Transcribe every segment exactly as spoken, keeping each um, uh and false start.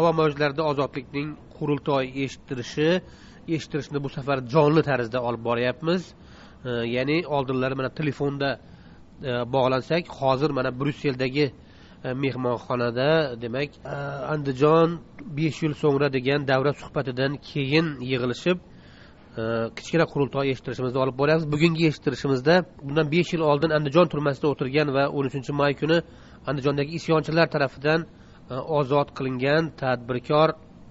havo mavjlarida ozodlikning qurultoy eshittirishi eshittirishni bu safar jonli tarzda olib boryapmiz. Ya'ni oldinlari mana telefonda bog'lansak, hozir mana Bryusseldagi mehmonxonada, demak, Andijon besh yil so'ngra degan davra suhbatidan keyin yig'ilishib kichkina qurultoy eshittirishimizni olib boryapmiz. Bugungi eshittirishimizda bundan besh yil oldin Andijon turmasida o'tirgan va o'n uchinchi may kuni Andijondagi isyonchilar tarafidan ozod qilingan tadbirkor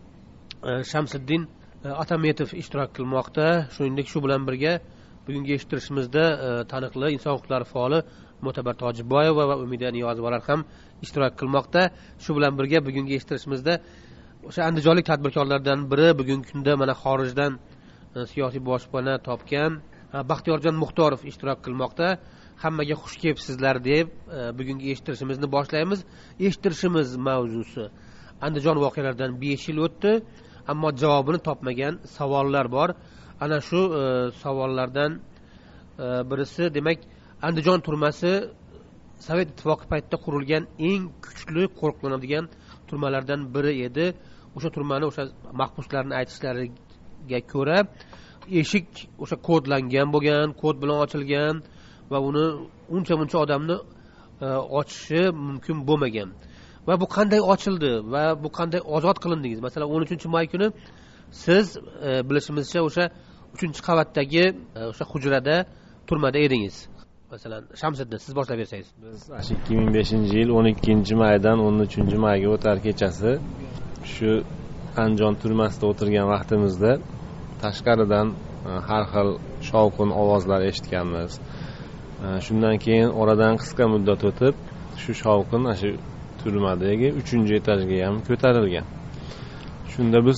Shamsiddin Atametov ishtirok qilmoqda. Shuningdek, shu bilan birga bugungi eshittirishimizda taniqli inson huquqlari faoli Mo'tabar Tojiboyeva va Umida Niyozovalar ham ishtirok qilmoqda. Shu bilan birga bugungi eshittirishimizda o'sha andijonlik tadbirkorlardan biri bugungi kunda mana xorijdan siyosiy boshpana topgan Baxtiyorjon Muxtorov ishtirok qilmoqda. Hammaga xush kelibsizlar deb bugungi eshittirishimizni boshlaymiz. Eshittirishimiz mavzusi Andijon voqealaridan besh yil o'tdi, ammo javobini topmagan savollar bor. Ana shu savollardan birisi, demak, Andijon turmasi Sovet ittifoqi paytida qurilgan eng kuchli qo'riqlanadigan turmalardan biri edi. O'sha turmani o'sha mahbuslarning aytishlariga ko'ra eshik o'sha kodlangan bo'lgan, kod bilan ochilgan va uni uncha-muncha odamni ochishi mumkin bo'lmagan. Va bu qanday ochildi va bu qanday ozod qilindingiz? Masalan, o'n uchinchi may kuni siz bilishimizcha o'sha uchinchi qavatdagi o'sha hujrada turmada edingiz. Masalan, Shamsiddin, siz boshlab bersangiz. Biz ikki ming beshinchi yil o'n ikkinchi maydan o'n uchinchi mayga o'tar kechasi shu Andijon turmasida o'tirgan vaqtimizda tashqaridan har xil shovqin ovozlar eshitganmiz. Shundan keyin oradan qisqa muddat o'tib shu shovqin shu turmadagi uchinchi etajga ham ko'tarilgan. Shunda biz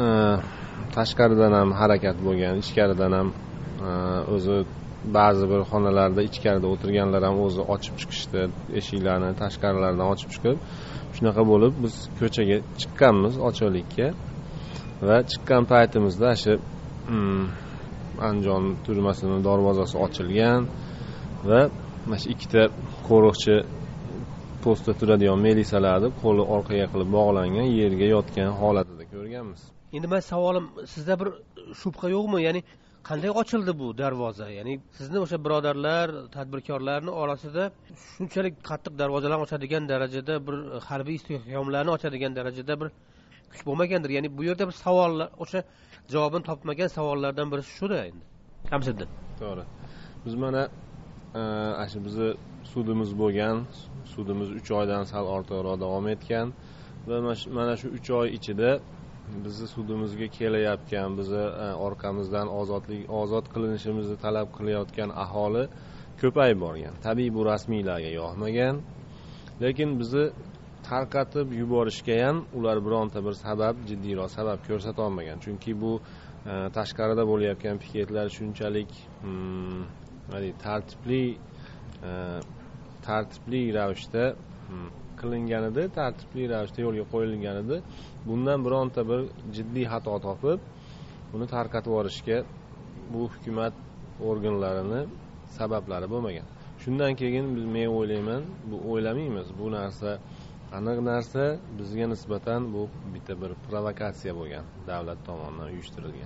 tashqaridan ham harakat bo'lgan, ichkaridan ham o'zi ba'zi bir xonalarda ichkarida o'tirganlar ham o'zi ochib chiqishdi, eshiklarni tashqarilardan ochib chiqib, shunaqa bo'lib biz ko'chaga chiqqanmiz ochiqlikka va chiqqan paytimizda shu Andijon turmasining darvozasi ochilgan va mana shu ikkita qo'riqchi postda turadigan milisalarni qo'li orqaga qilib bog'langan yerga yotgan holatida ko'rganmiz. Endi men savolim, sizda bir shubha yo'qmi? Ya'ni qanday ochildi bu darvoza? Ya'ni sizni o'sha birodarlar, tadbirkorlarning orasida shunchalik qattiq darvozalarni ochadigan darajada, bir harbiy istehkomlarni ochadigan darajada bir kuch bo'lmagandir. Ya'ni bu yerda bir savollar, o'sha javobini topmagan savollardan biri shuda endi. Shamsiddin. To'g'ri. Biz mana shu bizni sudimiz bo'lgan, sudimiz uch oydan sal ortiqroq davom etgan va mana shu uch oy ichida bizni sudimizga kelayotgan, bizni orqamizdan ozodlik ozod qilinishimizni talab qilayotgan aholi ko'payib borgan. Tabiiy bu rasmiylarga yoqmagan, lekin bizni tarqatib yuborishga ham ular bironta bir sabab, jiddiyroq sabab ko'rsata olmagan. Chunki bu tashqarida bo'layotgan piketlar shunchalik tartibli tartibli ravishda qilinganida, tartibli ravishda yo'lga qo'yilgan edi. Bundan bironta bir jiddiy xato topib, uni tarqatib yuborishga bu hukumat organlarini sabablari bo'lmagan. Shundan keyin biz men o'ylayman, bu o'ylamaymiz. Bu narsa aniq narsa, bizga nisbatan bu bitta bir provokatsiya bo'lgan, davlat tomonidan uyushtirilgan.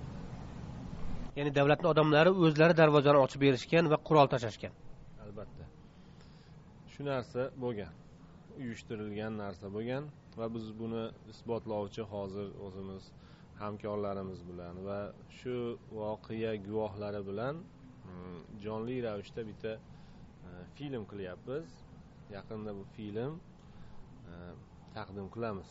Ya'ni davlatning odamlari o'zlari darvozani ochib berishgan va qurol tashashgan. Albatta. Shu narsa bo'lgan. Uyushtirilgan narsa bo'lgan va biz buni isbotlovchi hozir o'zimiz hamkorlarimiz bilan va shu voqea guvohlari bilan jonli ravishda bitta film qilyapmiz. Yaqinda bu film taqdim qilamiz.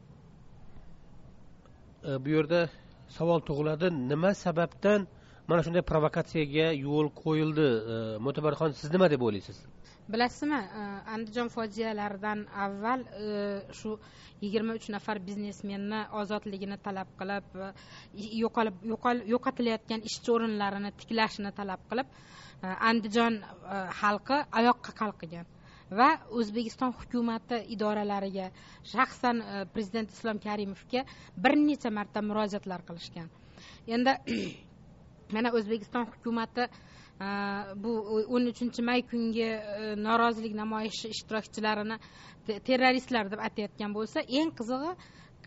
Bu yerda savol tug'iladi, nima sababdan mana shunday provokatsiyaga yo'l qo'yildi? Mo'tabarxon, siz nima deb o'ylaysiz? Bilasizmi, Andijon fojialaridan avval shu yigirma uch nafar biznesmenni ozodligini talab qilib, yo'qolib yo'qotilayotgan ishchi o'rinlarini tiklashini talab qilib, Andijon xalqi oyoqqa qalqigan va O'zbekiston hukumati idoralariga, shaxsan prezident Islom Karimovga bir necha marta murojaatlar qilishgan. Endi mana O'zbekiston hukumati bu o'n uchinchi may kungi norozilik namoyishi ishtirokchilarini terroristlar deb atayotgan bo'lsa, eng qizig'i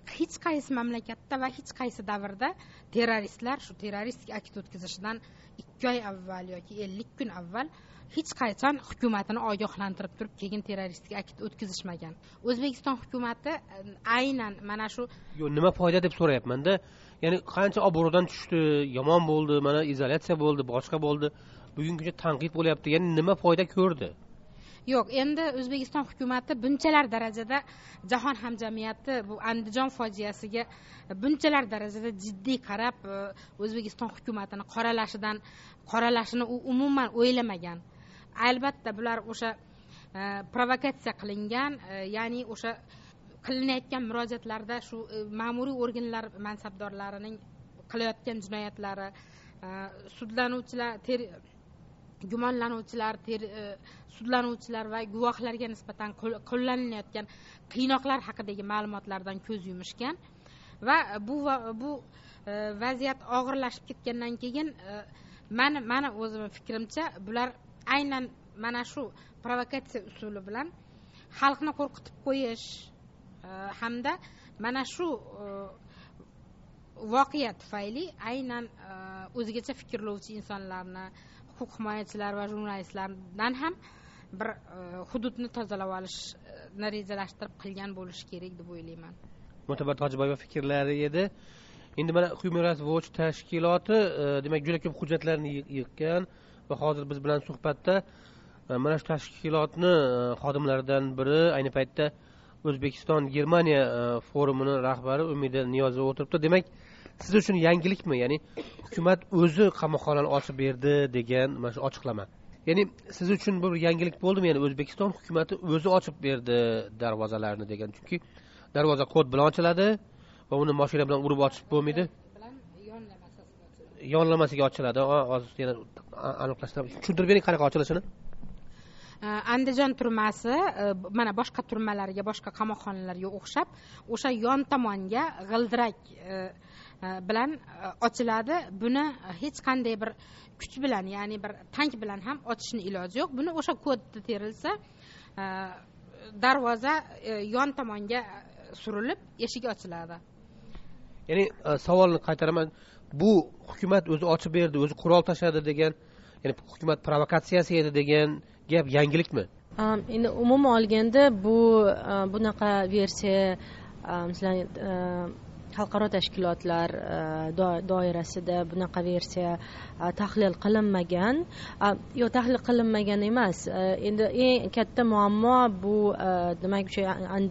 hech qaysi mamlakatda va hech qaysi davrda terroristlar shu terroristik akt o'tkazishidan ikki oy avval yoki ellik kun avval hech qachon hukumatini ogohlantirib turib keyin terroristik akt o'tkazishmagan. O'zbekiston hukumati aynan mana shu yo'q, nima foyda deb so'rayapmanda. Ya'ni qancha obro'dan tushdi, yomon bo'ldi, mana izolyatsiya bo'ldi, boshqa bo'ldi. Bugungi kunda tanqid bo'lyapti. Ya'ni nima foyda ko'rdi? Yo'q, endi O'zbekiston hukumati bunchalar darajada jahon hamjamiyati bu Andijon fojiasiga bunchalar darajada jiddiy qarab O'zbekiston hukumatini qoralashidan qoralashini u umuman o'ylamagan. Albatta bular o'sha provokatsiya qilingan, ya'ni o'sha qilinayotgan murojaatlarda shu ma'muriy organlar mansabdorlarining qilayotgan jinoyatlari, sudlanuvchilar gumonlanuvchilar, sudlanuvchilar va guvohlarga nisbatan qo'llanilayotgan qiynoqlar haqidagi ma'lumotlardan ko'z yumishgan va bu bu vaziyat og'irlashib ketgandan keyin mani mani o'zimning fikrimcha bular aynan mana shu provokatsiya usuli bilan xalqni qo'rqitib qo'yish hamda mana shu voqea tufayli aynan o'zgacha fikrlovchi insonlarni, huquq himoyachilar va jurnalistlardan ham bir hududni tozalab olishni rejalashtirib qilgan bo'lishi kerak deb o'ylayman. Mo'tabar Tojiboyeva fikrlari edi. Endi mana Human Rights Watch tashkiloti demak juda ko'p hujjatlarni yig'gan va hozir biz bilan suhbatda mana shu tashkilotni xodimlaridan biri ayni paytda O'zbekiston Germaniya forumini rahbari Umida Niyozova o'tiribdi. Demak, siz uchun yangilikmi? Ya'ni hukumat o'zi qamoqxonani ochib berdi degan mana shu ochiqlama. Ya'ni siz uchun bu yangilik bo'ldimi? Ya'ni O'zbekiston hukumati o'zi ochib berdi darvozalarni degan. Chunki darvoza kod bilan ochiladi va uni mashina bilan urib ochib bo'lmaydi. Yonlamasiga ochiladi. Hozir yana aniqlashtirib tushuntirib bering qanaqa ochilishini. Andijon turmasi mana boshqa turmalarga, boshqa qamoqxonalarga o'xshab o'sha yon tomonga g'ildirak bilan ochiladi. Buni hech qanday bir kuch bilan, ya'ni bir tank bilan ham ochishni iloji yo'q. Buni o'sha kodda terilsa, darvoza yon tomonga surilib, eshik ochiladi. Ya'ni savolni qaytaraman. Bu hukumat o'zi ochib berdi, o'zi qurol tashladi degan, ya'ni hukumat provokatsiyasi edi degan gap yangilikmi? Endi umuman olganda bu bunaqa versiya masalan xalqaro tashkilotlar doirasida bunaqa versiya tahlil qilinmagan. Yo'q, tahlil qilinmagan emas. Endi eng katta muammo bu demak o'sha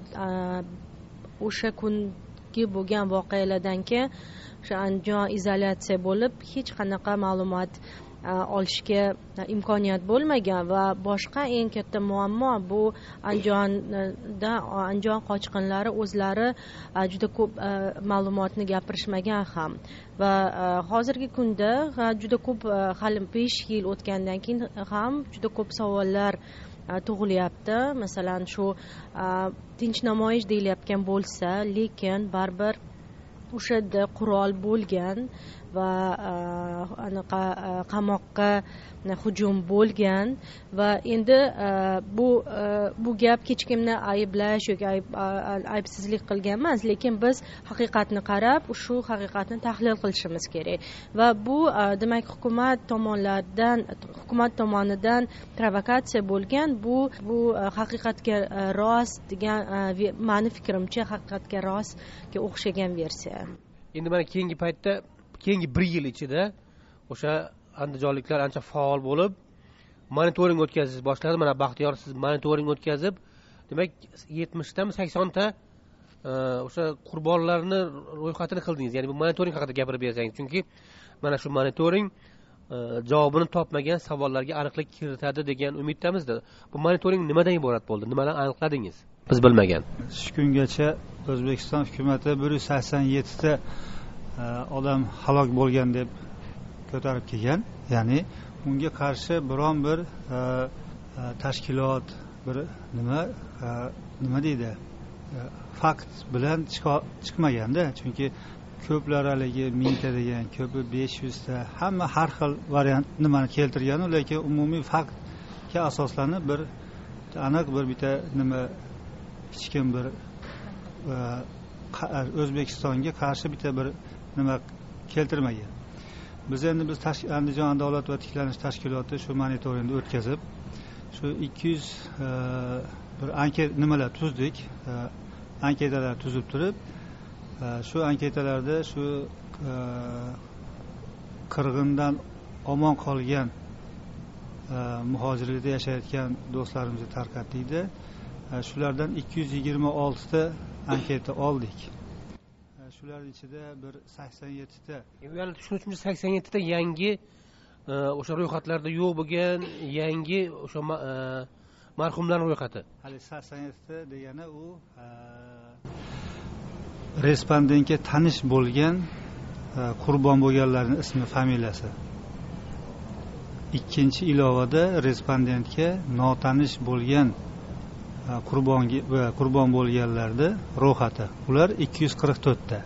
o'sha kungi bo'lgan voqealardan keyin o'sha Andijon izolyatsiya bo'lib hech qanaqa ma'lumot olishga imkoniyat bo'lmagan va boshqa eng katta muammo bu Andijonda Andijon qochqinlari o'zlari juda ko'p ma'lumotni gapirishmagan ham va hozirgi kunda juda ko'p hali besh yil o'tgandan keyin ham juda ko'p savollar tug'ilyapti. Masalan shu tinch namoyish deyilayotgan bo'lsa, lekin baribir o'sha yerda qurol bo'lgan va anaqa qamoqqa hujum bo'lgan va endi bu bu gap hech kimni ayblash yoki aybsizlik qilgan emas, lekin biz haqiqatni qarab shu haqiqatni tahlil qilishimiz kerak va bu demak hukumat tomonlaridan hukumat tomonidan provokatsiya bo'lgan. Bu bu haqiqatga rost degan meni fikrimcha haqiqatga rostga o'xshagan versiya. Endi mana keyingi paytda keyingi bir yil ichida o'sha andijonliklar ancha faol bo'lib monitoring o'tkazish boshladi. Mana Baxtiyor, siz monitoring o'tkazib, demak yetmishtami saksonta o'sha qurbonlarni ro'yxatini qildingiz. Ya'ni bu monitoring haqida gapirib bersangiz, chunki mana shu monitoring javobini topmagan savollarga aniqlik kiritadi degan umiddamizda. Bu monitoring nimadan iborat bo'ldi? Nimalarni aniqladingiz? Biz bilmagan. Shu kungacha O'zbekiston hukumatı bir yuz sakson yettita odam halok bo'lgan deb ko'tarib kelgan. Ya'ni unga qarshi biron bir tashkilot bir nima nima deydi fakt bilan chiqmaganda, chunki ko'plar haligi mingta degan, ko'pi besh yuzta, hamma har xil variant nimani keltirgan, lekin umumiy faktga asoslanib bir aniq bir bitta nima hech kim bir o'zbekistonga qarshi bitta bir nima keltirmagan. Biz endi biz Andijon adolat va tiklanish tashkiloti shu monitoringni o'tkazib, shu ikki yuz bir anket nimalar tuzdik, anketalar tuzib turib, shu anketalarda shu qirg'indan omon qolgan muhojirlikda yashayotgan do'stlarimizni tarqatdikda, shulardan ikki yuz yigirma oltita anketa oldik. Shular ichida bir sakson yettita, ya'ni tushunishimcha sakson yettita yangi o'sha ro'yxatlarda yo'q bo'lgan yangi o'sha marhumlarning ro'yxati. Hali sakson yettita degani u respondentga tanish bo'lgan qurbon bo'lganlarning ismi, familiyasi. Ikkinchi ilovada respondentga notanish bo'lgan qurbonga qurbon bo'lganlarning ro'yxati. Ular ikki yuz qirq to'rt ta.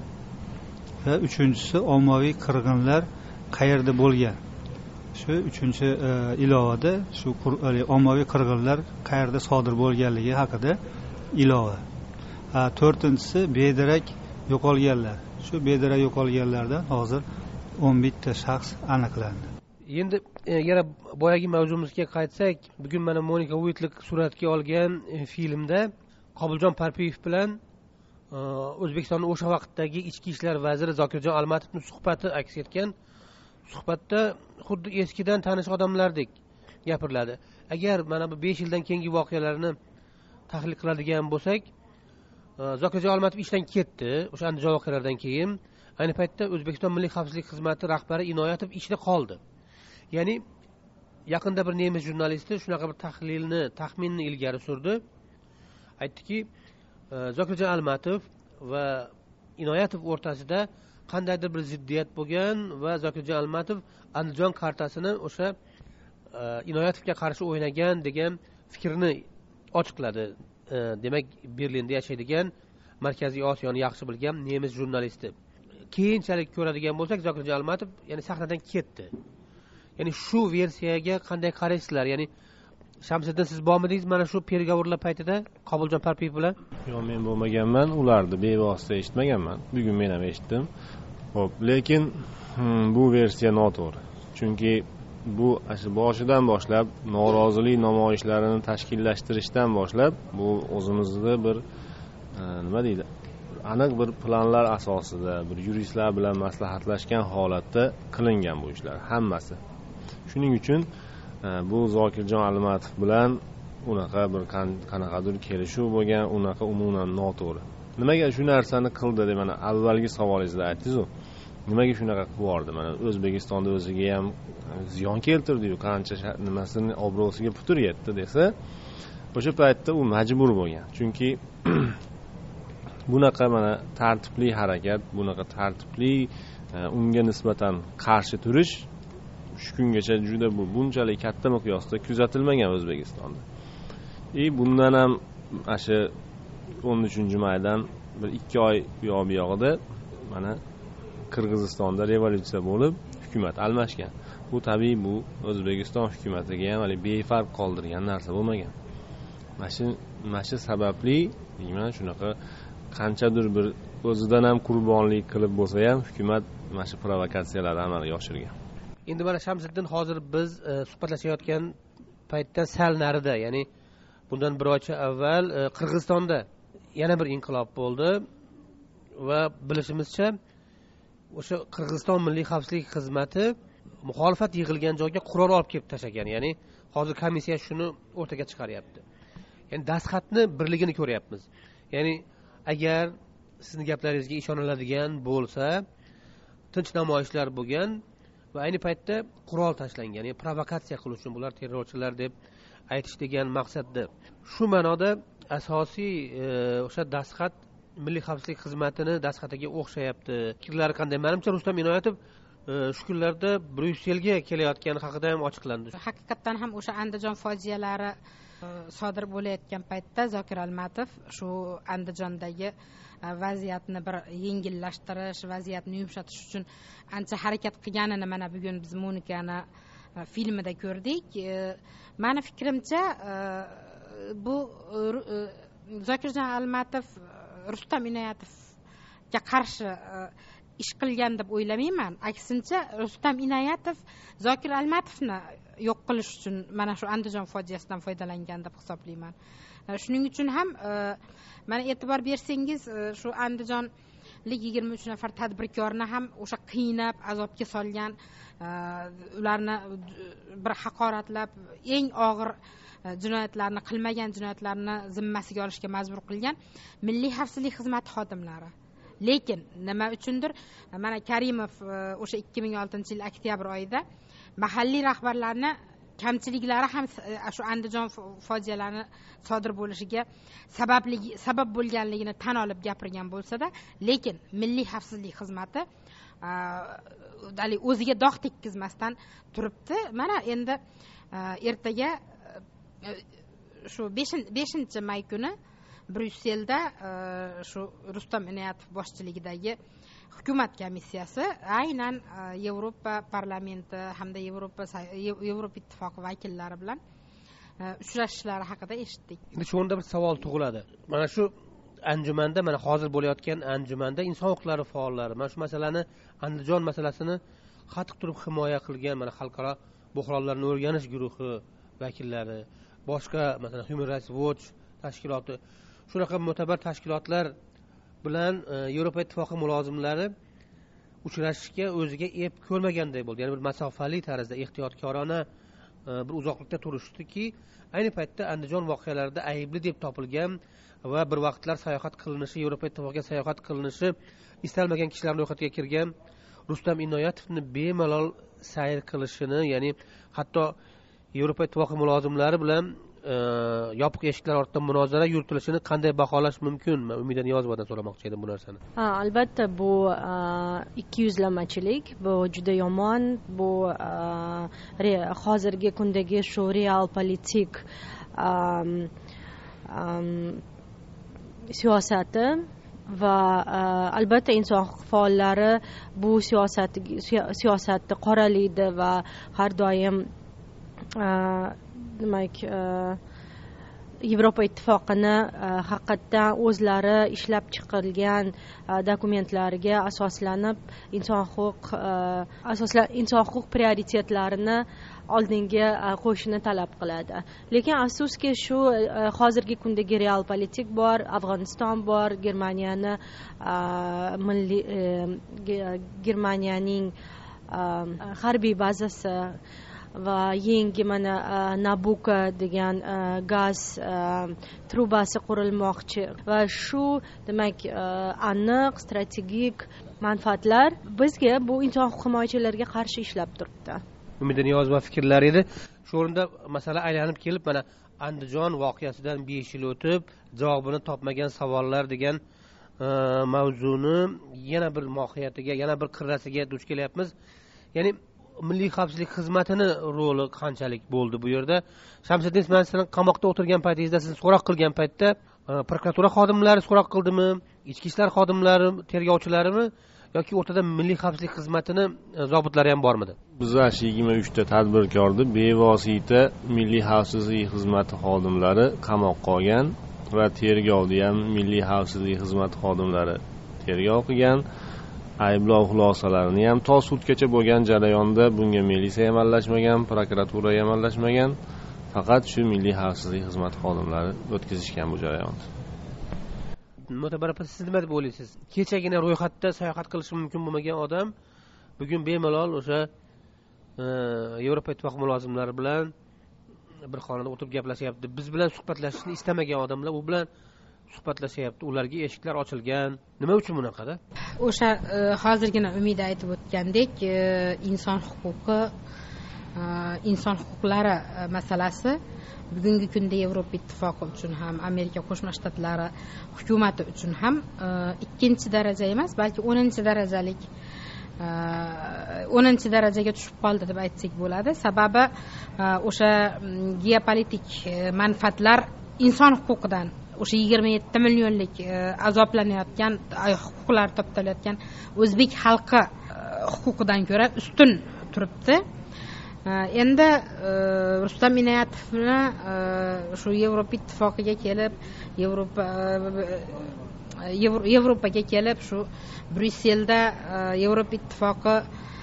Va uchinchisi ommaviy qirg'inlar qayerda bo'lgan. Shu uchinchi ilovada shu ommaviy qirg'inlar qayerda sodir bo'lganligi haqida ilova. To'rtinchisi bedarak yo'qolganlar. Shu bedarak yo'qolganlardan hozir o'n bitta shaxs aniqlandi. Endi yana boyagi mavzumizga qaytsak, bugun mana Monika Uitlik suratga olgan filmda Qobuljon Parpiyev bilan O'zbekistonning o'sha vaqtdagi ichki ishlar vaziri Zokirjon Almatovning suhbati aks etgan. Suhbatda xuddi eskidan tanish odamlardek gapiriladi. Agar mana bu besh yildan keyingi voqealarni tahlil qiladigan bo'lsak, Zokirjon Almatov ishdan ketdi o'sha Andijon voqealaridan keyin. Ayni paytda O'zbekiston Milliy xavfsizlik xizmati rahbari Inoyatov ishda qoldi. Ya'ni yaqinda bir nemis jurnalisti shunaqa bir tahlilni, taxminni ilgari surdi. Aytdiki, Zokirjon Almatov va Inoyatov o'rtasida qandaydir bir ziddiyat bo'lgan va Zokirjon Almatov Andijon kartasini o'sha Inoyatovga qarshi o'ynagan degan fikrni ochiqladi. Demak, Berlinda yashaydigan Markaziy Osiyoni yaxshi bilgan nemis jurnalisti. Keyinchalik ko'radigan bo'lsak, Zokirjon Almatov ya'ni sahnadan ketdi. Ya'ni shu versiyaga qanday qaraysizlar? Ya'ni Shamsiddin, siz bormidingiz mana shu pergovorlar paytida Qobuljon Parpiyev bilan? Yo'q, men bo'lmaganman, ularni bevosita eshitmaganman. Bugun men ham eshitdim. Xo'p, lekin bu versiya noto'g'ri. Chunki bu boshidan boshlab norozilik namoyishlarini tashkillashtirishdan boshlab bu o'zimizda bir nima deydi? Aniq bir planlar asosida, bir yuristlar bilan maslahatlashgan holatda qilingan bu ishlar hammasi. Shuning uchun bu Zokirjon Almatov bilan unaqa bir qanaqadir kelishuv bo'lgan, unaqa umuman noto'g'ri. Nimaga shu narsani qildi deb mana avvalgi savolingizda aytdingiz-ku. Nimaga shunaqa qilib yubordi? Mana O'zbekistonda o'ziga ham ziyon keltirdi-yu, qancha nimasini obro'siga putur yetdi desa, o'sha paytda u majbur bo'lgan. Chunki bunaqa mana tartibli harakat, bunaqa tartibli unga nisbatan qarshi turish shu kungacha juda bu bunchalik katta miqyosda kuzatilmagan O'zbekistonda. E bundan ham asha o'n uchinchi maydan bir ikki oy u yoq bu yog'ida mana Qirg'izistonda revolyutsiya bo'lib, hukumat almashgan. Bu tabiiy bu O'zbekiston hukumatiga ham hali befarq qoldirgan narsa bo'lmagan. Mana shu mana shu sababli deyman, shunaqa qanchadir bir o'zidan ham qurbonlik qilib bo'lsa ham hukumat mana shu provokatsiyalarni amalga oshirgan. Endi mana Shamsiddin, hozir biz suhbatlashayotgan paytdan sal narida, ya'ni bundan bir oycha avval Qirg'izistonda yana bir inqilob bo'ldi va bilishimizcha o'sha Qirg'iziston Milliy xavfsizlik xizmati muxolifat yig'ilgan joyga qurol olib kelib tashlagan. Ya'ni hozir komissiya shuni o'rtaga chiqaryapti. Ya'ni dastxatni birligini ko'ryapmiz. Ya'ni agar sizning gaplaringizga ishoniladigan bo'lsa, tinch namoyishlar bo'lgan va ayni paytda qurol tashlangan, ya'ni provokatsiya qilish uchun bular terrorchilar deb aytish degan maqsadda. Shu ma'noda asosiy o'sha dastxat Milliy xavfsizlik xizmatini dastxatiga o'xshayapti. Fikrlari qanday? Menimcha Rustam Inoyatov shu kunlarda Bryusselga kelayotgani haqida ham ochiqlandi. Haqiqatan ham o'sha Andijon fojialari sodir bo'layotgan paytda Zokir Almatov shu Andijondagi vaziyatni bir yengillashtirish, vaziyatni yumshatish uchun ancha harakat qilganini mana bugun biz Monikani filmida ko'rdik. Meni fikrimcha bu Zokirjon Almatov Rustam Inoyatov terrorizmga qarshi ish qilgan deb o'ylamayman. Aksincha, Rustam Inoyatov Zokir Almatovni yo'q qilish uchun mana shu Andijon fojiasidan foydalangan deb hisoblayman. Shuning uchun ham mana e'tibor bersangiz, shu andijonlik yigirma uch nafar tadbirkorni ham o'sha qiynab, azobga solgan, ularni bir haqoratlab, eng og'ir jinoyatlarni qilmagan jinoyatlarni zimmasiga olishga majbur qilgan Milliy xavfsizlik xizmati xodimlari. Lekin nima uchundir mana Karimov o'sha ikki ming oltinchi yil oktyabr oyida mahalliy rahbarlarni kamchiliklari ham shu Andijon fojialarini sodir bo'lishiga sababli sabab bo'lganligini tan olib gapirgan bo'lsa-da, lekin Milliy xavfsizlik xizmati o'ziga dog' tekkizmasdan turibdi. Mana endi ertaga shu beshinchi may kuni Bryusselda shu Rustam Inoyatov boshchiligidagi hukumat komissiyasi aynan Yevropa parlamenti hamda Yevropa Yevropa ittifoqi vakillari bilan uchrashishlari haqida eshitdik. Endi shu o'rinda bir savol tug'iladi. Mana shu anjumanda, mana hozir bo'layotgan anjumanda inson huquqlari faollari mana shu masalani, Andijon masalasini qattiq turib himoya qilgan mana xalqaro buhronlarni o'rganish guruhi vakillari, boshqa masalan Human Rights Watch tashkiloti, shunaqa mo'tabar tashkilotlar bilan Yevropa ittifoqi mulozimlari uchrashishga o'ziga ep ko'rmaganday bo'ldi. Ya'ni bir masofali tarzda, ehtiyotkorona bir uzoqlikda turishdiki, ayni paytda Andijon voqealarida aybli deb topilgan va bir vaqtlar sayohat qilinishi, Yevropa ittifoqiga sayohat qilinishi istalmagan kishilarning ro'yxatiga kirgan Rustam Inoyatovni bemalol sayr qilishini, ya'ni hatto Yevropa ittifoqi mulozimlari bilan yopiq eshiklar ortida munozara yuritilishini qanday baholash mumkin? Men Umida Niyozovadan so'ramoqchi edim bu narsani. Ha, albatta bu ikki yuzlamachilik, bu juda yomon, bu hozirgi kundagi shu real politik siyosati va albatta inson huquq faollari bu siyosatni qoralaydi va har doim demak Yevropa ittifoqini haqiqatdan o'zlari ishlab chiqilgan dokumentlariga asoslanib inson huquq asoslan inson huquq prioritetlarini oldinga qo'yishni talab qiladi. Lekin afsuski shu hozirgi kundagi real politik bor, Afg'oniston bor, Germaniyani milliy Germaniyaning harbiy bazasi va yangi mana Nabucco degan gaz trubasi qurilmoqchi va shu demak aniq strategik manfaatlar bizga bu inson huquq himoyachilariga qarshi ishlab turibdi. Umida Niyozova fikrlari edi. Shu o'rinda masala aylanib kelib, mana Andijon voqeasidan besh yil o'tib javobini topmagan savollar degan mavzuni yana bir mohiyatiga, yana bir qirrasiga duch kelyapmiz. Ya'ni Milliy xavfsizlik xizmatini roli qanchalik bo'ldi bu yerda? Shamsiddin, men sizning qamoqda o'tirgan paytingizda, sizni so'roq qilgan paytda prokuratura xodimlari so'roq qildimi, ichki ishlar xodimlari, tergovchilarimi yoki o'rtada Milliy xavfsizlik xizmatini zobitlari ham bormidi? Biz yigirma uch ta tadbirkorni bevosita Milliy xavfsizlik xizmati xodimlari qamoqqa olgan va tergovni ham Milliy xavfsizlik xizmati xodimlari tergov qilgan. Ayblov xulosalarini ham to sudgacha bo'lgan jarayonda bunga militsiya ham aralashmagan, prokuratura ham aralashmagan, faqat shu Milliy xavfsizlik xizmati xodimlari o'tkazishgan bu jarayonni. Mo'tabar opa, siz nima deb o'ylaysiz? Kechagina ro'yxatda sayohat qilishi mumkin bo'lmagan odam bugun bemalol o'sha Yevropa ittifoqi mulozimlari bilan bir xonada o'tirib gaplashyapti. Biz bilan suhbatlashishni istamagan odamlar u bilan suhbatlashyapti, ularga eshiklar ochilgan. Nima uchun bunaqada? O'sha hozirgina Umida aytib o'tgandek, inson huquqi, inson huquqlari masalasi bugungi kunda Yevropa ittifoqi uchun ham, Amerika Qo'shma Shtatlari hukumati uchun ham ikkinchi daraja emas, balki o'ninchi darajalik o'ninchi darajaga tushib qoldi deb aytsak bo'ladi. Sababi o'sha geopolitik manfaatlar inson huquqidan, o'sha yigirma yetti millionlik azoblanayotgan, huquqlar toptalayotgan o'zbek xalqi huquqidan ko'ra ustun turibdi. Endi Rustam Inoyatovni shu Yevropa ittifoqiga kelib, Yevropa yevropaga kelib shu bryusselda yevropa ittifoqi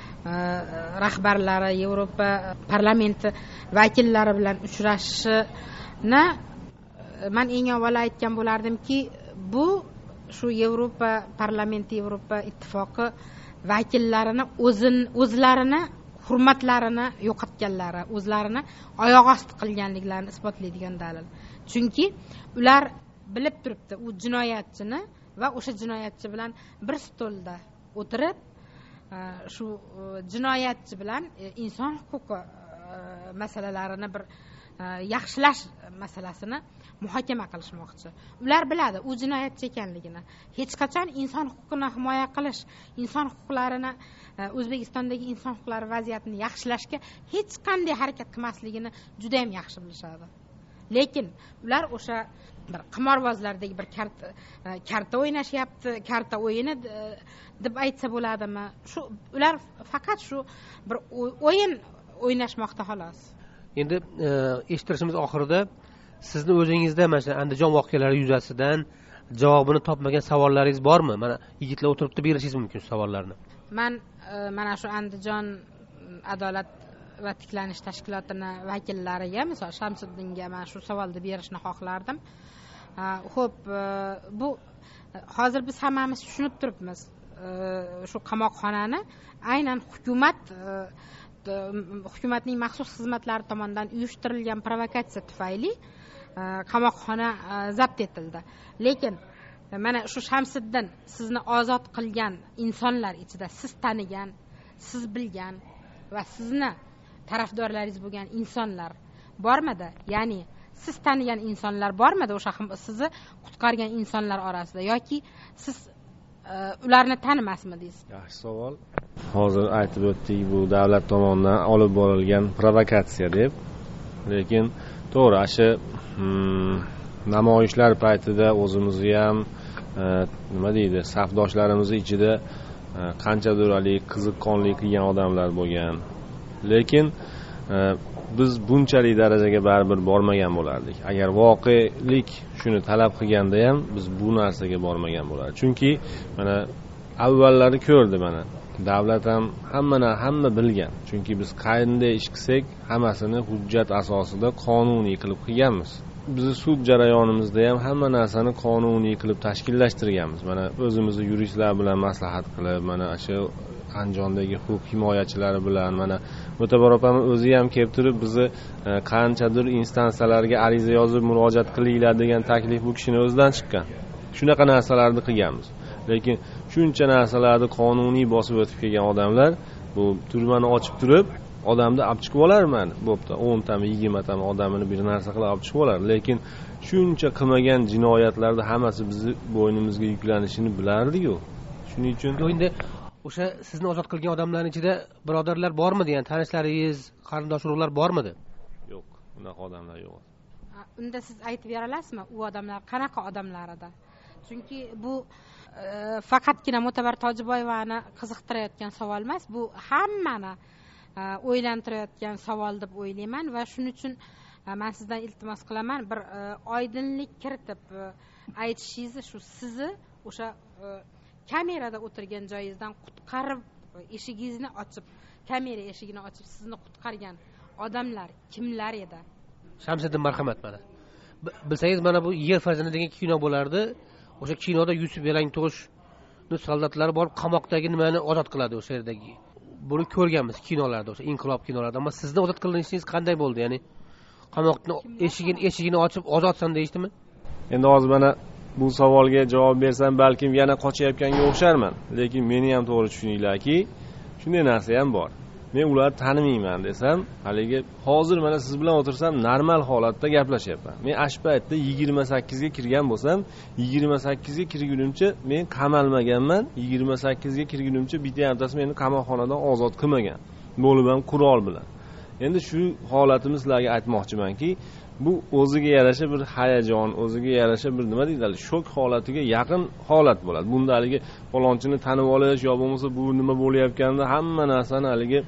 rahbarlari yevropa parlamenti vakillari bilan uchrashishini man eng avval aytgan bo'lardimki, bu shu yevropa parlamenti yevropa ittifoqi vakillarini o'zlarini hurmatlarini yo'qotganlari, o'zlarini oyoq osti qilganliklarini isbotlaydigan dalil. Chunki ular bilib turibdi u jinoyatchini va o'sha jinoyatchi bilan bir stolda o'tirib shu jinoyatchi bilan inson huquqi masalalarini bir yaxshilash masalasini muhokama qilishmoqchi. Ular biladi u jinoyatchi ekanligini. Hech qachon inson huquqini himoya qilish, inson huquqlarini O'zbekistondagi inson huquqlari vaziyatini yaxshilashga hech qanday harakat qilmasligini juda ham yaxshi bilishadi. Lekin ular o'sha bir qimorbozlardagi bir karta karta o'ynashyapti, karta o'yini deb aytsa bo'ladimi? Shu ular faqat shu bir o'yin o'ynashmoqda xolos. Endi eshittirishimiz oxirida sizni o'zingizda mana shu Andijon voqealari yuzasidan javobini topmagan savollaringiz bormi? Mana yigitlar o'tiribdi, berishingiz mumkin savollarni. Men mana shu Andijon adolat va tiklanish tashkilotini vakillariga, misol Shamsiddinga mana shu savolni berishni xohlardim. Xo'p, bu hozir biz hammamiz tushunib turibmiz. Shu qamoqxonani aynan hukumat hukumatning maxsus xizmatlari tomonidan uyushtirilgan provokatsiya tufayli qamoqxona zabt etildi. Lekin mana shu Shamsiddin sizni ozod qilgan insonlar ichida siz tanigan, siz bilgan va sizni tarafdorlaringiz bo'lgan insonlar bormidi? Ya'ni siz tanigan insonlar bormidi o'sha sizni qutqargan insonlar orasida yoki siz ularni tanimasmidingiz? Yaxshi savol. Hozir aytib o'tdik, bu davlat tomonidan olib borilgan provokatsiya deb. Lekin to'g'ri, shu namoyishlar paytida o'zimizni ham nima deydi, safdoshlarimiz ichida qanchadir hali qiziq qonli qilgan odamlar bo'lgan. Lekin biz bunchalik darajaga baribir bormagan bo'lardik. Agar voqelik shuni talab qilganda ham biz bu narsaga bormagan bo'lardik. Chunki mana avvallari ko'rdi, mana davlat ham hammani hamma bilgan. Chunki biz qanday ish qilsak, hammasini hujjat asosida qonuniy qilib qilganmiz. Biz sud jarayonimizda ham hamma narsani qonuniy qilib tashkillashtirganmiz. Mana o'zimizni yuristlar bilan maslahat qilib, mana shu Andijondagi huquq himoyachilari bilan, mana Mo'tabar opamiz o'zi ham kelib turib, bizni qanchadir instansiyalarga ariza yozib murojaat qilinglar degan taklif bu kishining o'zidan chiqqan. Shunaqa narsalarni qilganmiz. Lekin shuncha narsalarni qonuniy bosib o'tib kelgan odamlar bu turmani ochib turib, odamni olib chiqib olarman, bo'pti, o'n tami, yigirma tami odamini bir narsa qilib olib chiqib olar. Lekin shuncha qilmagan jinoyatlarda hammasi bizni bo'ynimizga yuklanishini bilardi-ku. Shuning uchun endi o'sha sizni ozod qilgan odamlarning ichida birodarlar bormidi? Ya'ni tanishlaringiz, qarindosh urug'lar bormidi? Yo'q, unaqa odamlar yo'q. Unda siz aytib bera olasizmi, u odamlar qanaqa odamlar edi? Chunki bu faqatgina Mo'tabar Tojiboyevani qiziqtirayotgan savol emas, bu hammani o'ylantirayotgan savol deb o'ylayman va shuning uchun men sizdan iltimos qilaman, bir oydinlik kiritib aytishingizni, shu sizni o'sha kamerada o'tirgan joyingizdan qutqarib, eshigingizni ochib, kamera eshigini ochib sizni qutqargan odamlar kimlar edi? Shamsiddin, marhamat. Mana bilsangiz, mana bu Yer farzandi degan kino bo'lardi. O'sha kinoda Yusuf Yalangto'shning soldatlari borib qamoqdagi nimani ozod qiladi o'sha yerdagi. Buni ko'rganmiz kinolarda, o'sha inqilob kinolarida. Ammo sizni ozod qilinishingiz qanday bo'ldi? Ya'ni qamoqni eshigini eshigini ochib ozodsan deyishdimi? Endi hozir mana bu savolga javob bersam, balkim yana qochayotganga o'xsharman. Lekin meni ham to'g'ri tushuninglarki, shunday narsa ham bor. Men ularni tanimayman desam, haligi hozir mana siz bilan o'tirsam normal holatda gaplashyapman. Men ash paytda yigirma sakkizga kirgan bo'lsam, yigirma sakkizga kirgunimcha men qamalmaganman. yigirma sakkizga kirgunimcha bitta yartasi meni qamoqxonadan ozod qilmagan. Bo'lib ham qurol bilan. Endi shu holatimiz sizlarga aytmoqchimanki, bu o'ziga yarasha bir hayajon, o'ziga yarasha bir nima deydi, shok holatiga yaqin holat bo'ladi. Bunda haligi falonchini tanib olish yo bo'lmasa bu nima bo'layotganda hamma narsani haligi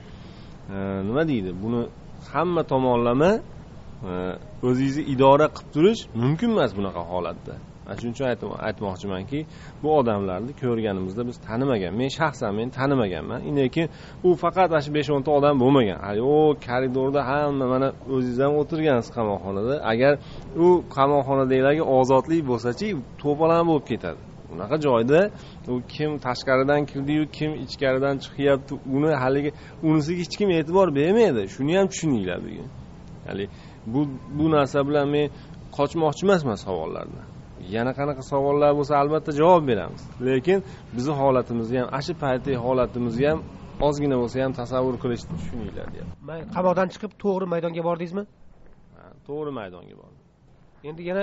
nima deydi, buni hamma tomonlama o'zingizni idora qilib turish mumkin emas bunaqa holatda. shuning uchun aytmoqchimanki, bu odamlarni ko'rganimizda biz tanimagan. Men shaxsan men tanimaganman. Lekin u faqat shu besh o'n ta odam bo'lmagan. Hali o koridorda hamma mana o'zingiz ham o'tirgansiz qamoqxonada. Agar u qamoqxonadagilarga ozodlik bo'lsa-chi, to'polon bo'lib ketadi. Unaqa joyda u kim tashqaridan kirdi-yu, kim ichkaridan chiqyapti, uni haligi unisiga hech kim e'tibor bermaydi. Shuni ham tushuninglar bugun. Ya'ni bu bu narsa bilan men qochmoqchi emasman savollardan. Yana qanaqa savollar bo'lsa albatta javob beramiz. Lekin bizning holatimizni ham, ashi paytdagi holatimizni ham ozgina bo'lsa ham tasavvur qilishni tushuninglar deyapman. Qamoqdan chiqib to'g'ri maydonga bordingizmi? Ha, to'g'ri maydonga bordim. Endi yana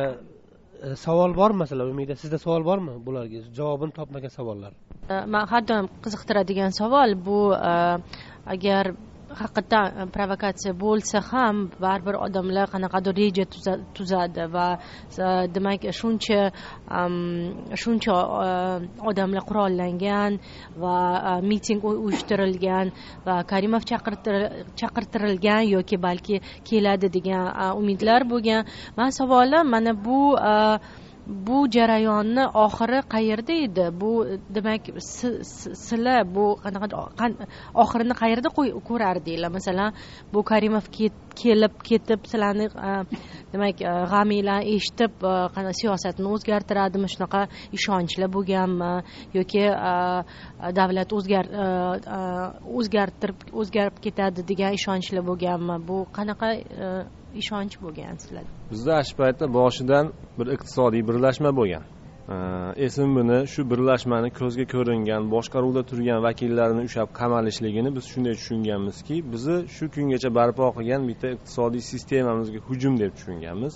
savol bor, masalan, Umida, sizda savol bormi bularga? Javobini topmagan savollar. Men har doim qiziqtiradigan savol bu, agar haqiqatan provokatsiya bo'lsa ham baribir odamlar qanaqadir reja tuzadi va demak shuncha shuncha odamlar qurollangan va miting uyushtirilgan va Karimov chaqirtirilgan yoki balki keladi degan umidlar bo'lgan. Men savolim mana bu bu jarayonni oxiri qayerda edi? Bu demak sizlar bu qanaqa oxirini qayerda ko'rardinglar? Masalan, bu Karimov kelib ketib sizlarni demak g'aminglarni eshitib qanaqa siyosatni o'zgartiradimi, shunaqa ishonchlar bo'lganmi yoki davlat o'zgar o'zgartirib o'zgarib ketadi degan ishonchlar bo'lganmi? Bu qanaqa ishonch bo'lgan sizlarda? Bizda shu paytda boshidan bir iqtisodiy birlashma bo'lgan. Esim buni shu birlashmani ko'zga ko'ringan boshqaruvda turgan vakillarini ushlab qamalishligini biz shunday tushunganmizki, bizni shu kungacha barpo qilgan bitta iqtisodiy sistemamizga hujum deb tushunganmiz.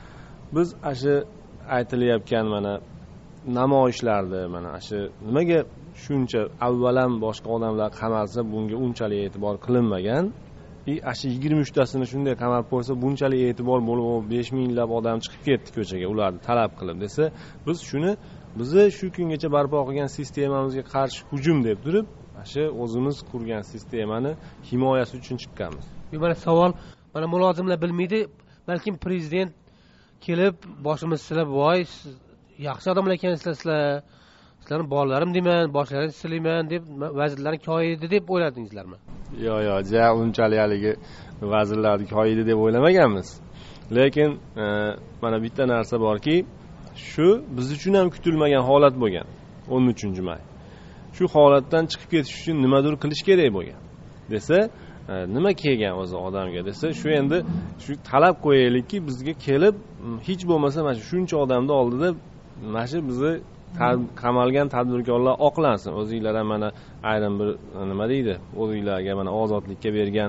Biz shu aytilayotgan mana namoyishlarda mana shu nimaga shuncha avvalam boshqa odamlar qamalsa bunga unchalik e'tibor qilinmagan. Ashi yigirma uch tasini shunday qamalib qo'ysa bunchalik e'tibor bo'lib besh minglab odam chiqib ketdi ko'chaga ularni talab qilib desa, biz shuni bizni shu kungacha barpo qilgan sistemamizga qarshi hujum deb turib, shu o'zimiz qurgan sistemani himoyasi uchun chiqqanmiz. Bu mana savol, mana mulozimlar bilmaydi, balkim prezident kelib boshimiz silab, "Voy, yaxshi odamlar ekansizlar, sizlar, sizlarning bolalarim deyman, boshlaringizni silayman" deb vazirlarni koyidi deb o'yladingizlarmi? Yo'q, yo'q, ja unchalik haligi vazirlarni koyidi deb o'ylamaganmiz. Lekin mana bitta narsa borki, shu biz uchun ham kutilmagan holat bo'lgan. o'n uchinchi may. Shu holatdan chiqib ketish uchun nimadir qilish kerak bo'lgan. Desa, nima kelgan o'zi odamga desa, shu endi shu talab qo'yaylikki, bizga kelib hech bo'lmasa mana shuncha odamni oldida mana shu bizni qamalgan tadbirkorlar oqlansin. O'zingizlar ham mana ayrim bir nima deydi, o'zingizlarga mana ozodlikka bergan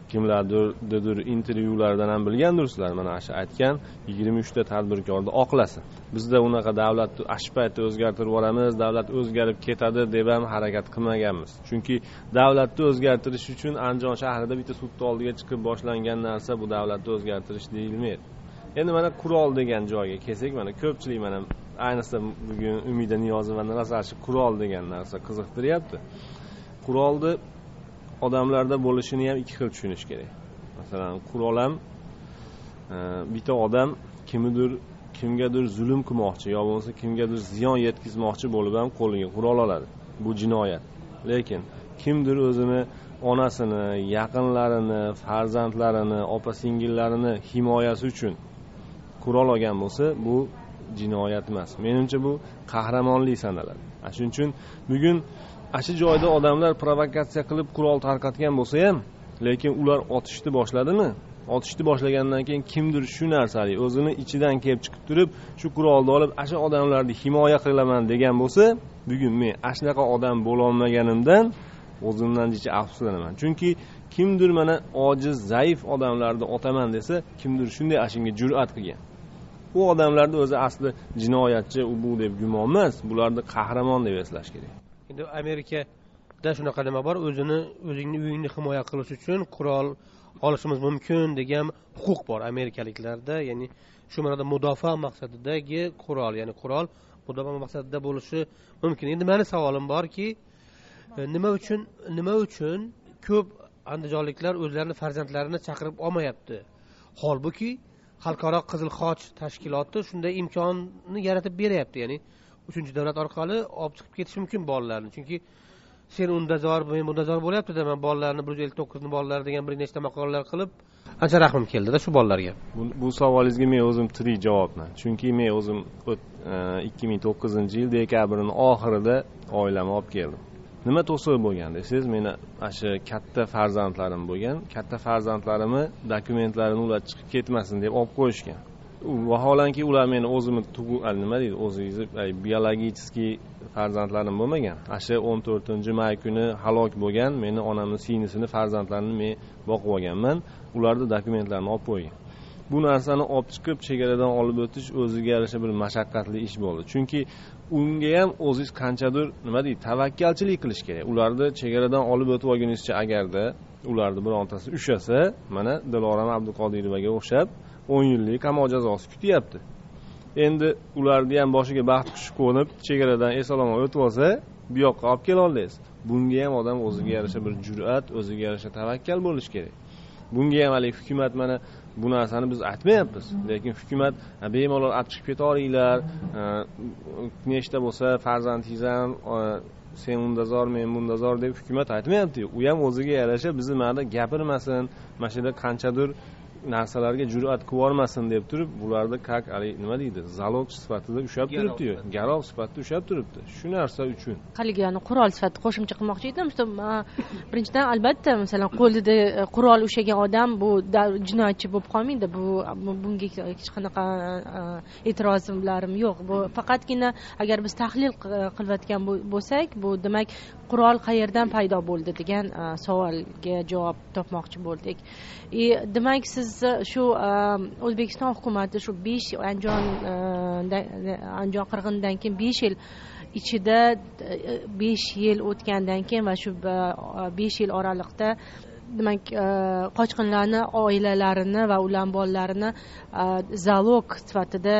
kimlardir intervyulardan ham bilgandirsizlar, mana shu aytgan yigirma uch ta tadbirkorni oqlasin. Bizda unaqa davlatni ashi paytda o'zgartirib yuboramiz, davlat o'zgarib ketadi deb ham harakat qilmaganmiz. Chunki davlatni o'zgartirish uchun Andijon shahrida bitta sudning oldiga chiqib boshlangan narsa bu davlatni o'zgartirish deyilmaydi. Endi mana qurol degan joyga kelsak, mana ko'pchilik mana ayniqsa bugun Umida Niyozovaning rosa shu qurol degan narsa qiziqtiryapti. Qurolni odamlarda bo'lishini ham ikki xil tushunish kerak. Masalan, qurol ham bitta odam kimdir kimgadir zulm qilmoqchi yo bo'lmasa kimgadir ziyon yetkazmoqchi bo'lib ham qo'liga qurol oladi. Bu jinoyat. Lekin kimdir o'zini onasini, yaqinlarini, farzandlarini, opa-singillarini himoyasi uchun qurol olgan bo'lsa, bu jinoyat emas. Menimcha bu qahramonlik sanaladi. Shuning uchun bugun ashi joyda odamlar provokatsiya qilib qurol tarqatgan bo'lsa ham, lekin ular otishni boshladimi? Otishni boshlagandan keyin kimdir shu narsali o'zini ichidan kelib chiqib turib, shu qurolni olib asha odamlarni himoya qilaman degan bo'lsa, bugun men ashunaqa odam bo'la olmaganimdan o'zimdan jicha afsuslanaman. Chunki kimdir mana ojiz, zaif odamlarni otaman desa, kimdir shunday ashunga jur'at qilgan. Bu odamlarni o'zi asli jinoyatchi u bu deb gumon emas, bularni qahramon deb eslash kerak. Endi Amerikada shunaqa nima bor, o'zini o'zingni uyingni himoya qilish uchun qurol olishimiz mumkin degan huquq bor amerikaliklarda, ya'ni shu ma'noda mudofaa maqsadidagi qurol, ya'ni qurol mudofaa maqsadida bo'lishi mumkin. Endi meni savolim borki, nima uchun nima uchun ko'p andijonliklar o'zlarining farzandlarini chaqirib olmayapti? Holbuki xalqaro qizil xoch tashkiloti shunday imkonni yaratib beryapti, ya'ni uchinchi davlat orqali olib chiqib ketish mumkin bolalarni. Chunki sen unda zor, men bunda zor bo'lyapti-da, men bolalarni bir yuz ellik to'qqiz ni bolalar degan bir nechta maqolalar qilib ancha rahmim keldida shu bolalarga. Bu, bu savolingizga men o'zim tirik javobman. Chunki men o'zim ikki ming to'qqizinchi yil dekabrning oxirida oilamni olib keldim. Nima to'siq bo'lgan desangiz, meni asha katta farzandlarim bo'lgan. Katta farzandlarimni dokumentlarini ular chiqib ketmasin deb olib qo'yishgan. Vaholanki ular meni o'zimni nima deydi, o'zingizni biologический farzandlarim bo'lmagan. Asha o'n to'rtinchi may kuni halok bo'lgan meni onamning singlisini farzandlarini men boqib olganman. Ularning dokumentlarini olib qo'ygan. Bu narsani olib chiqib chegaradan olib o'tish o'ziga yarasha bir mashaqqatli ish bo'ldi. Chunki unga ham o'zingiz qanchadir nima deydi, tavakkalchilik qilish kerak. Ularni chegaradan olib o'tib olguningizcha agarda ularni birontasi ushasa, mana Diloram Abduqodirovaga o'xshab o'n yillik qamoq jazosi kutyapti. Endi ularni ham boshiga baxt qushi qo'nib, chegaradan eson-omon o'tib olsa, bu yoqqa olib kela olasiz. Bunga ham odam o'ziga yarasha bir jur'at, o'ziga yarasha tavakkal bo'lish kerak. Bunga ham hali hukumat mana bu narsani biz aytmayapmiz, lekin hukumat bemalol olib chiqib ketaveringlar, nechta bo'lsa farzandingiz ham sen unda zor, men bunda zor deb hukumat aytmayapti. U ham o'ziga yarasha bizni mana gapirmasin, mana shu qanchadir narsalarga jur'at qilib deb turib, bularda kak nima deydi, zalog sifatida ushab turibdi, garov sifatida ushab turibdi. Shu narsa uchun haliga yani qurol sifatida qo'shimcha qilmoqchi edim. Birinchidan albatta, masalan, qo'lida qurol ushlagan odam bu jinoyatchi bo'lib qolmaydi. Bu bunga hech qanaqa e'tirozlarim yo'q. Bu faqatgina agar biz tahlil qilayotgan bo'lsak, bu demak qurol qayerdan paydo bo'ldi degan savolga javob topmoqchi bo'ldik. E, demak siz shu O'zbekiston hukumati shu besh Andijon Andijon qirg'inidan keyin besh yil ichida besh yil o'tgandan keyin va shu besh yil oralig'ida demak qochqinlarni oilalarini va ularning bolalarini zalog sifatida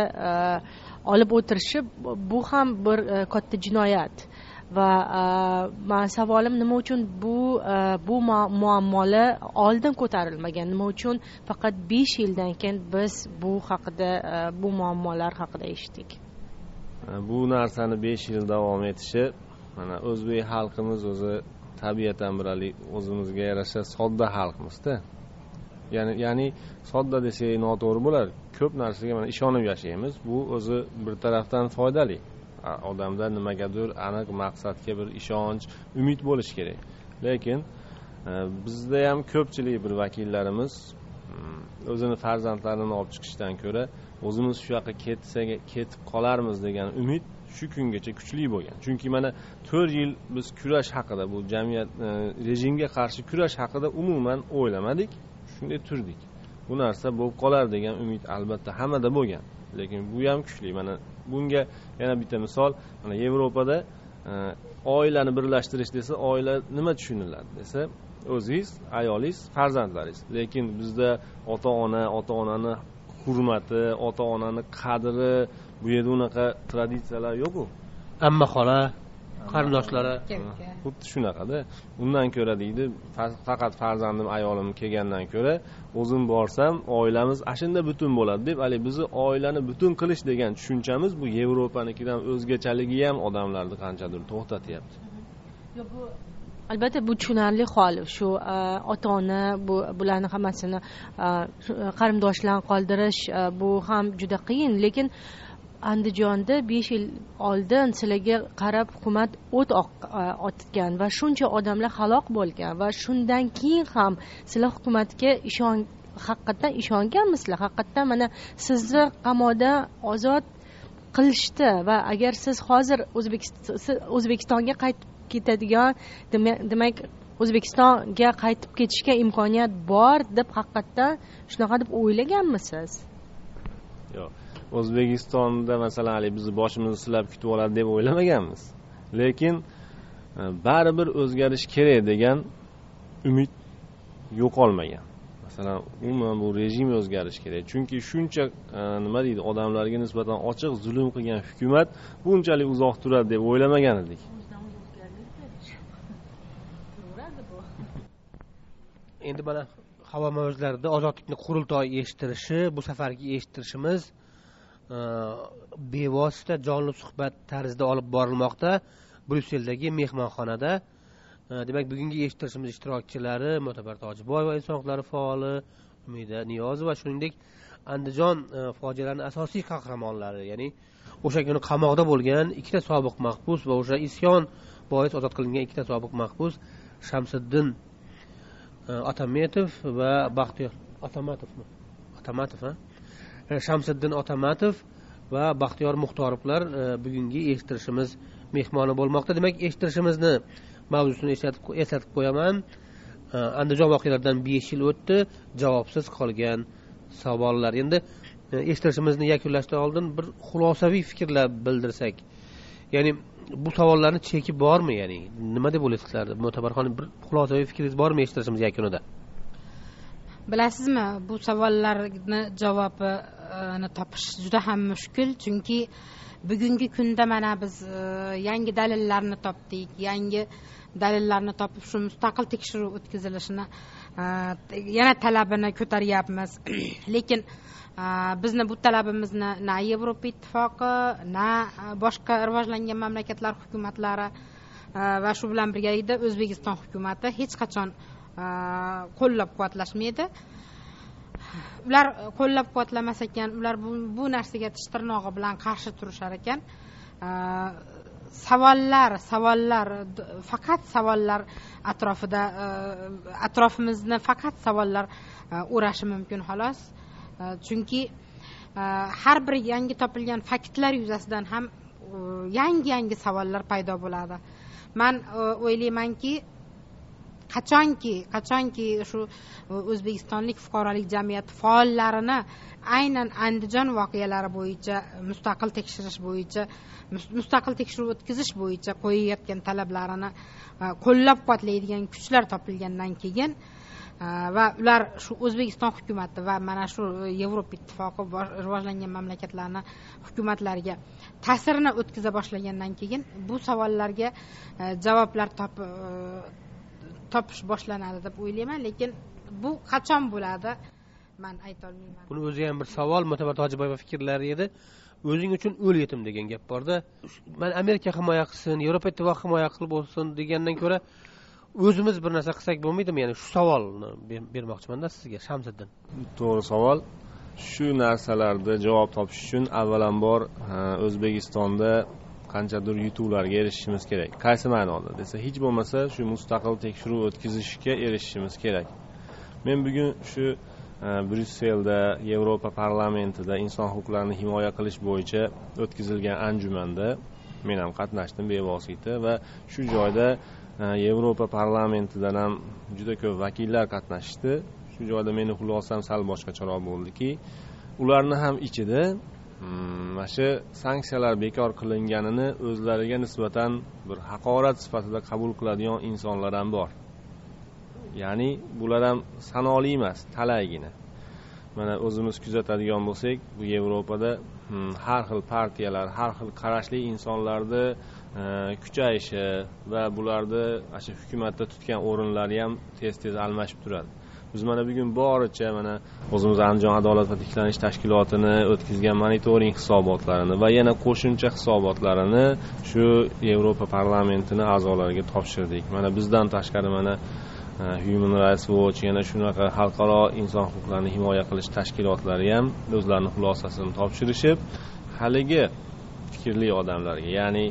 olib o'tirishi bu ham bir katta jinoyat. Va men savolim nima uchun bu bu muammolar oldin ko'tarilmagan? Nima uchun faqat besh yildan keyin biz bu haqida bu muammolar haqida eshitdik? Bu narsani besh yil davom etishi, mana o'zbek xalqimiz o'zi tabiatan biralik o'zimizga yarasha sodda xalqmiz-da. Ya'ni ya'ni sodda desak noto'g'ri bo'lar. Ko'p narsaga mana ishonib yashaymiz. Bu o'zi bir tarafdan foydali. Odamda nimagadir aniq maqsadga bir ishonch, umid bo'lish kerak. Lekin bizda ham ko'pchilik bir vakillarimiz o'zini farzandlarini olib chiqishdan ko'ra o'zimiz shu yoqqa ketsak ketib qolarmiz degan umid shu kungacha kuchli bo'lgan. Chunki mana to'rt yil biz kurash haqida, bu jamiyat rejimga qarshi kurash haqida umuman o'ylamadik, shunday turdik. Bu narsa bo'lib qolar degan umid albatta hammada bo'lgan. Lekin bu ham kuchli. Mana bunga yana bitta misol, mana Yevropada oilani birlashtirish desa, oila nima tushuniladi desa, o'zingiz, ayolingiz, farzandlaringiz. Lekin bizda ota-ona, ota-onani hurmati, ota-onani qadri, bu yerda unaqa traditsiyalar yo'q-ku. Amma xola, qarindoshlari xuddi shunaqada. Undan ko'ra deydi, faqat farzandim, ayolim kelgandan ko'ra o'zim borsam oilamiz ashunda butun bo'ladi deb, hali bizni oilani butun qilish degan tushunchamiz bu Yevropanikidan o'zgachaligi ham odamlarni qanchadir to'xtatyapti. Yo'q, bu albatta bu tushunarli hol. Shu ota-ona bu bularni hammasini qarindoshlarni qoldirish bu ham juda qiyin, lekin Andijonda besh yil oldin sizlarga qarab hukumat o't otgan va shuncha odamlar halok bo'lgan va shundan keyin ham sizlar hukumatga ishon haqiqatan ishonganmisizlar? Haqiqatan mana sizni qamoqda ozod qilishdi va agar siz hozir O'zbekistonga qaytib ketadigan, demak O'zbekistonga qaytib ketishga imkoniyat bor deb haqiqatan shunaqa deb o'ylaganmisiz? Yo'q. O'zbekistonda masalan hali bizni boshimizni silab kutib oladi deb o'ylamaganmiz. Lekin baribir o'zgarish kerak degan umid yo'qolmagan. Masalan, umuman bu rejim o'zgarish kerak. Chunki shuncha nima deydi, odamlarga nisbatan ochiq zulm qilgan hukumat bunchalik uzoq turadi deb o'ylamagan edik. Endi mana havo mavjlarida ozodlikni qurultoyi eshittirishi, bu safargi eshittirishimiz bevosita jonli suhbat tarzida olib borilmoqda Bryusseldagi mehmonxonada. Demak, bugungi eshittirishimiz ishtirokchilari Mo'tabar Tojiboyeva inson huquqlari faoli Umida Niyozova, shuningdek Andijon fojialarining asosiy qahramonlari, ya'ni o'sha kuni qamoqda bo'lgan ikkita sobiq mahbus va o'sha isyon bois ozod qilingan ikkita sobiq mahbus Shamsiddin Atametov va Baxtiyor Atamatovmi? Atamatov, ha? Shamsiddin Atamatov va Baxtiyor Muxtorovlar bugungi eshittirishimiz mehmoni bo'lmoqda. Demak, eshittirishimizni mavzusini eslatib qo'yaman. Andijon voqealaridan besh yil o'tdi, javobsiz qolgan savollar. Endi eshittirishimizni yakunlashdan oldin bir xulosaviy fikrlar bildirsak, ya'ni bu savollarni cheki bormi, ya'ni nima deb o'ylaysizlar? Mo'tabarxon, bir xulosaviy fikringiz bormi eshittirishimiz yakunida? Bilasizmi, bu savollarni javobini topish juda ham mushkul, chunki bugungi kunda mana biz yangi dalillarni topdik, yangi dalillarni topib shu mustaqil tekshiruv o'tkazilishini yana talabini ko'taryapmiz. Lekin bizni bu talabimizni na Yevropa ittifoqi, na boshqa rivojlangan mamlakatlar hukumatlari va shu bilan birgalikda O'zbekiston hukumati hech qachon qo'llab-quvvatlashmaydi. Ular qo'llab-quvvatlamas ekan, ular bu, bu narsaga tish tirnog'i bilan qarshi turishar ekan. Savollar, savollar, faqat savollar atrofida atrofimizni faqat savollar o'rashi mumkin xolos. Chunki har bir yangi topilgan faktlar yuzasidan ham yangi-yangi savollar paydo bo'ladi. Men o'ylaymanki, qachonki qachonki shu o'zbekistonlik fuqarolik jamiyati faollarini aynan Andijon voqealari bo'yicha mustaqil tekshirish bo'yicha mustaqil tekshiruv o'tkazish bo'yicha qo'yayotgan talablarini qo'llab-quvvatlaydigan kuchlar topilgandan keyin va ular shu O'zbekiston hukumati va mana shu Yevropa ittifoqi rivojlangan mamlakatlarning hukumatlariga ta'sirini o'tkaza boshlagandan keyin bu savollarga javoblar topib topish boshlanadi deb o'ylayman, lekin bu qachon bo'ladi men ayta olmayman. Buni o'zi ham bir savol. Mo'tabar Tojiboyeva fikrlari edi. O'zing uchun o'l yetim degan gap borda. Men Amerika himoya qilsin, Yevropa ittifoqi himoya qilib bo'lsin degandan ko'ra o'zimiz bir narsa qilsak bo'lmaydimi? Ya'ni shu savolni bermoqchiman-da sizga, Shamsiddin. To'g'ri savol. Shu narsalarda javob topish uchun avvalambor O'zbekistonda qanchadir yutuqlarga erishishimiz kerak. Qaysi ma'noda desa, hech bo'lmasa shu mustaqil tekshiruv o'tkazishga erishishimiz kerak. Men bugun shu Bryusselda, Yevropa parlamentida inson huquqlarini himoya qilish bo'yicha o'tkazilgan anjumanda men ham qatnashdim bevosita va shu joyda Yevropa parlamentidan ham juda ko'p vakillar qatnashdi. Shu joyda meni xulosam sal boshqacharoq bo'ldiki, ularni ham ichida mana shu sanksiyalar bekor qilinganini o'zlariga nisbatan bir haqorat sifatida qabul qiladigan insonlar ham bor. Ya'ni bular ham sanoqli emas, talaygina. Mana o'zimiz kuzatadigan bo'lsak, bu Yevropada har xil partiyalar, har xil qarashli insonlarni kuchayishi va bularni o'sha hukumatda tutgan o'rinlari ham tez-tez almashib turadi. Biz mana bugun boricha mana o'zimiz Andijon adolat va tiklanish tashkilotini o'tkazgan monitoring hisobotlarini va yana qo'shimcha hisobotlarini shu Yevropa parlamentining a'zolariga topshirdik. Mana bizdan tashqari mana Human Rights Watch, yana shunaqa xalqaro inson huquqlarini himoya qilish tashkilotlari ham o'zlarining xulosasini topshirishib, haligi fikrli odamlarga, ya'ni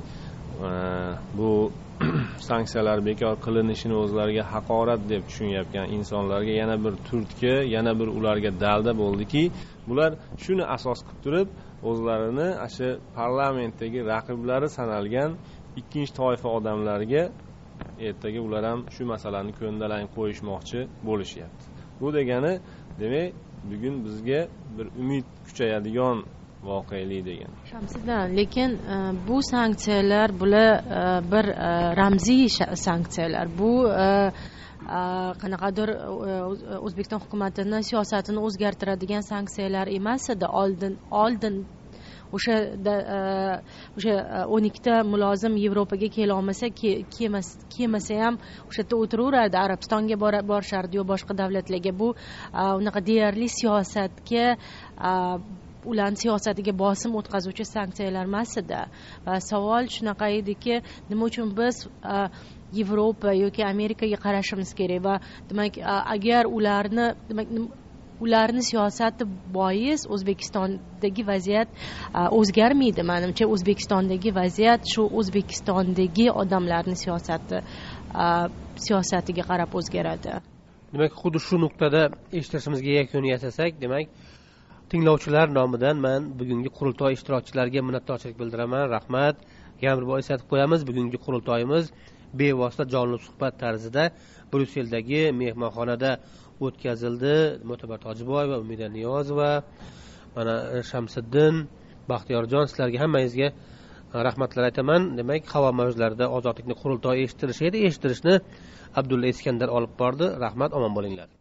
bu sanksiyalar bekor qilinishini o'zlariga haqorat deb tushunayotgan insonlarga yana bir turtki, yana bir ularga dalda bo'ldiki, bular shuni asos qilib turib, o'zlarini o'sha parlamentdagi raqiblari sanalgan ikkinchi toifa odamlarga ertaga ular ham shu masalani ko'ndalang qo'yishmoqchi bo'lishyapti. Bu degani, demak, bugun bizga bir umid kuchayadigan voqelik degan. Shamsiddin, lekin bu sanksiyalar bular bir ramziy sanksiyalar. Bu qanaqadir O'zbekiston hukumatining siyosatini o'zgartiradigan sanksiyalar emas edi. Oldin oldin o'shada o'sha o'n ikkita mulozim yevropaga kela olmasa kelmasa ham o'sha yerda o'tiraverardi, arabistonga borishardi yo boshqa davlatlarga. Bu unaqa deyarli siyosatga, ularni siyosatiga bosim o'tkazuvchi sanksiyalar emas edi. Va savol shunaqa ediki, nima uchun biz Yevropa yoki Amerikaga qarashimiz kerak va demak agar ularni demak ularni siyosati bois O'zbekistondagi vaziyat o'zgarmaydi. Menimcha O'zbekistondagi vaziyat shu O'zbekistondagi odamlarni siyosati siyosatiga qarab o'zgaradi. Demak, xuddi shu nuqtada eshitishimizga yakun yasasak, demak, tinglovchilar nomidan men bugungi qurultoy ishtirokchilariga minnatdorchilik bildiraman. Rahmat. Yana bir bor eslatib qo'yamiz, bugungi qurultoyimiz bevosita jonli suhbat tarzida Bryusseldagi mehmonxonada o'tkazildi. Mo'tabar Tojiboyeva, Umida Niyozova, mana Shamsiddin, Baxtiyorjon, sizlarga hammangizga rahmatlar aytaman. Demak, havo mavjlarida ozodlikni qurultoyi eshittirish edi. Eshittirishni Abdulla Iskandar olib bordi. Rahmat, omon bo'linglar.